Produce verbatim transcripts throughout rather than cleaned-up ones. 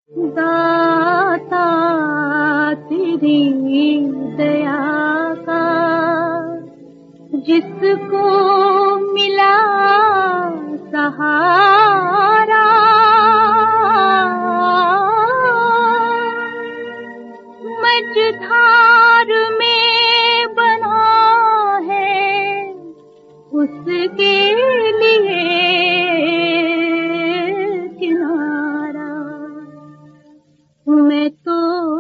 दाता तेरी दया का जिसको मिला सहारा, मझधार में बना है उसके लिए किनारा। मैं तो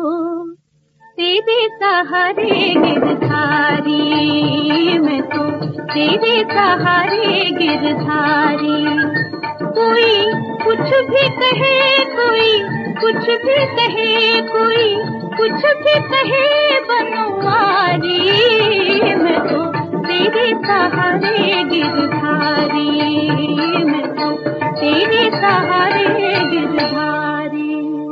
तेरे सहारे गिरधारी, मैं तो तेरे सहारे गिरधारी। कोई कुछ भी कहे, कोई कुछ भी कहे, कोई कुछ भी कहे बनवारी, मैं तो तेरे सहारे गिरधारी, मैं तो तेरे सहारे गिरधारी।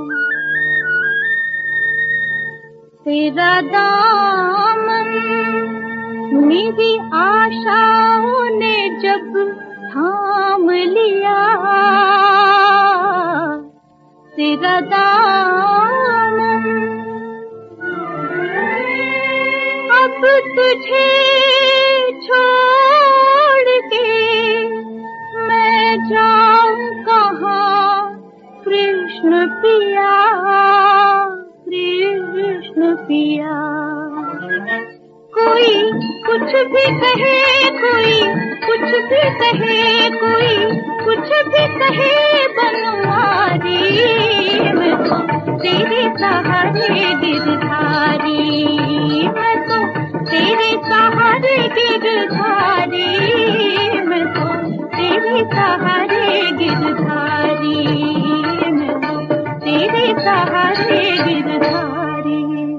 तेरा दामन मेरी आशाओं ने जब थाम लिया, तेरा दामन अब तुझे छोड़ के मैं जाऊं कहाँ कृष्ण पिया, कृष्ण पिया। कोई कुछ भी कहे, कोई कुछ भी कहे, कोई कुछ भी कहे बनवारी, मैं तो तेरे सहारे गिरधारी, मैं तो तेरे सहारे गिरधारी, मैं तो तेरे सहारे गिरधारी, मैं तो तेरे सहारे गिरधारी।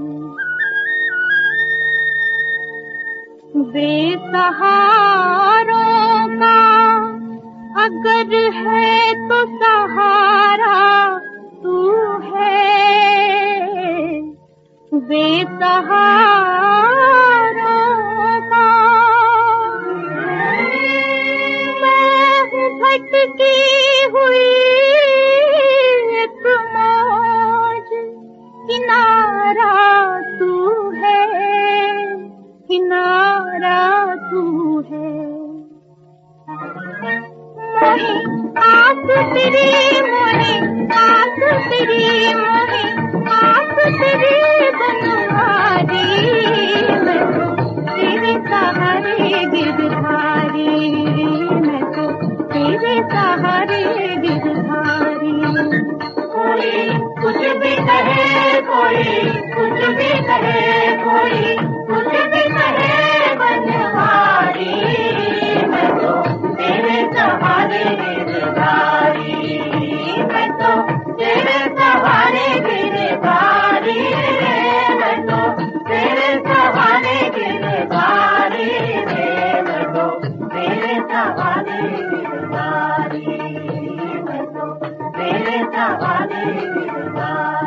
बेसहारों का अगर है तो सहारा तू है, बेसहारों का मैं हूँ भटकी हुई एक मौज, किनारा तू है, किनारा तू है। मोहे आस तेरी, मोहे आस तेरी, मोहे आस तेरी बनवारी, मैं तो तेरे सहारे गिरधारी, मैं तो तेरे सहारे गिरधारी। कोई कुछ भी कहे, कोई कुछ भी कहे, कोई कुछ भी कहे बनवारी, मैं तो तेरे सहारे गिरधारी, मैं तो तेरे सहारे गिरधारी, मैं तो तेरे सहारे गिरधारी, मैं तो तेरे सहारे गिरधारी, मैं तो तेरे सहारे गिरधारी।